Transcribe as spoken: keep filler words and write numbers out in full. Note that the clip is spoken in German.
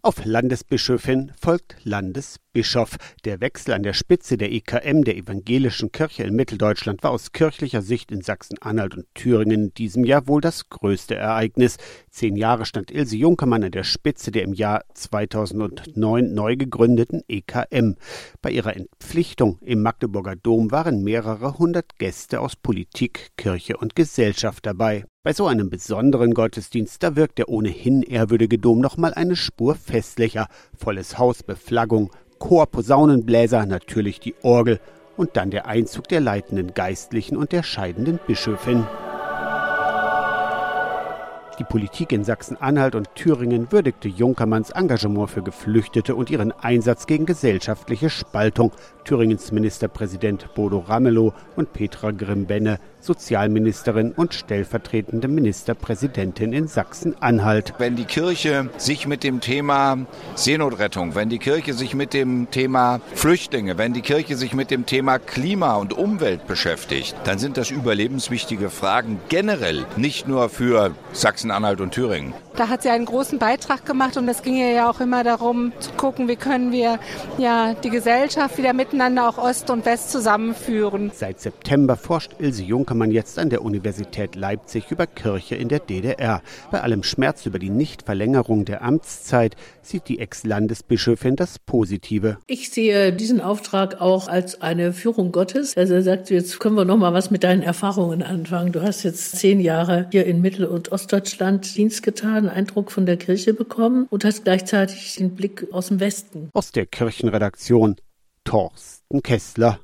Auf Landesbischöfin folgt Landesbischof. Der Wechsel an der Spitze der E K M, der Evangelischen Kirche in Mitteldeutschland, war aus kirchlicher Sicht in Sachsen-Anhalt und Thüringen in diesem Jahr wohl das größte Ereignis. Zehn Jahre stand Ilse Junkermann an der Spitze der im Jahr zweitausendneun neu gegründeten E K M. Bei ihrer Entpflichtung im Magdeburger Dom waren mehrere hundert Gäste aus Politik, Kirche und Gesellschaft dabei. Bei so einem besonderen Gottesdienst, da wirkt der ohnehin ehrwürdige Dom noch mal eine Spur festlicher. Volles Haus, Beflaggung, Chor, Posaunenbläser, natürlich die Orgel und dann der Einzug der leitenden Geistlichen und der scheidenden Bischöfin. Die Politik in Sachsen-Anhalt und Thüringen würdigte Junkermanns Engagement für Geflüchtete und ihren Einsatz gegen gesellschaftliche Spaltung. Thüringens Ministerpräsident Bodo Ramelow und Petra Grimbenne, Sozialministerin und stellvertretende Ministerpräsidentin in Sachsen-Anhalt. Wenn die Kirche sich mit dem Thema Seenotrettung, wenn die Kirche sich mit dem Thema Flüchtlinge, wenn die Kirche sich mit dem Thema Klima und Umwelt beschäftigt, dann sind das überlebenswichtige Fragen generell, nicht nur für Sachsen-Anhalt und Thüringen. Da hat sie einen großen Beitrag gemacht und es ging ihr ja auch immer darum zu gucken, wie können wir ja die Gesellschaft wieder miteinander, auch Ost und West, zusammenführen. Seit September forscht Ilse Junkermann jetzt an der Universität Leipzig über Kirche in der D D R. Bei allem Schmerz über die Nichtverlängerung der Amtszeit sieht die Ex-Landesbischöfin das Positive. Ich sehe diesen Auftrag auch als eine Führung Gottes. Also er sagt, jetzt können wir noch mal was mit deinen Erfahrungen anfangen. Du hast jetzt zehn Jahre hier in Mittel- und Ostdeutschland Dienst getan, einen Eindruck von der Kirche bekommen und hast gleichzeitig den Blick aus dem Westen. Aus der Kirchenredaktion Thorsten Kessler.